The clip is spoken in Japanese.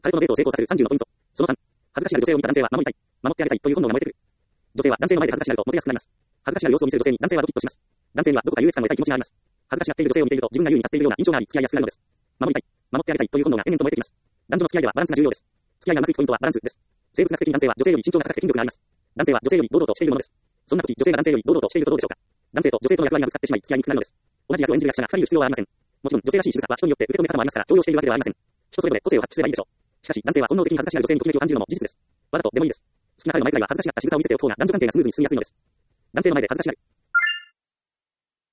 彼とのデートを成功させる30のポイント。その3、恥ずかしがる女性を見た男性は守りたい、守ってあげたいという本能が燃えてくる。女性は男性の前で恥ずかしがるとモテやすくなります。恥ずかしがる様子を見せる女性に男性はドキッとします。男性にはどこか優越感を得たい気持ちがあります。恥ずかしがっている女性を見ていると自分が優位に立っているような印象があり付き合いやすくなるのです。守りたい、守ってあげたいという本能が延々と燃えてきます。男女の付き合いではバランスが重要です。付き合いがうまくいくポイントはバランスです。生物学的に男性は女性より身長が高くて筋力があります。男性は女性より堂々としているものです。そんな時、女性が男性より堂々としているとどうでしょうか。男性と女性との役割がぶつかってしまい付き合いにくくなるのです。同じ役を演じる役者が2人いる必要はありません。もちろん女性らしい仕草は人によって受け止め方もありますから強要しているわけではありません。人それぞれ個性を発揮すればいいでしょう。しかし男性は本能的に恥ずかしがる女性にときめきを感じるのも事実です。わざとでもいいです。好きな彼の前くらいは恥ずかしがった仕草を見せておく方が男女関係がスムーズに進みやすいのです。男性の前で恥ずかしがる。